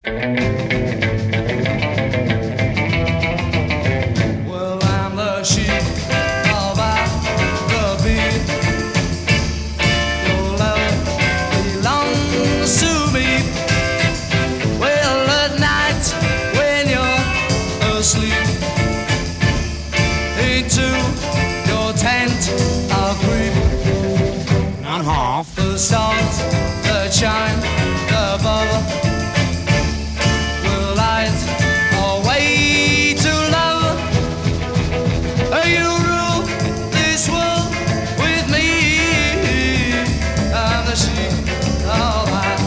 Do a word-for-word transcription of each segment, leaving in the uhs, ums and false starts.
Well, I'm the sheep, all by the beat. Your love belongs to me. Well, at night when you're asleep, into your tent I'll creep. Not half. The stars that shine above will light our way to love. You rule this world with me. I'm the sheep of my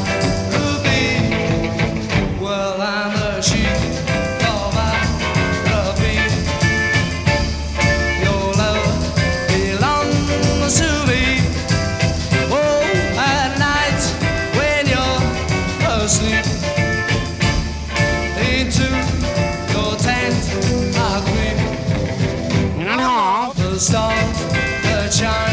ruby. Well, I'm the sheep of my ruby. Your love belongs to me. Oh, at night when you're asleep, into your tent I creep. Not half. The stars that shine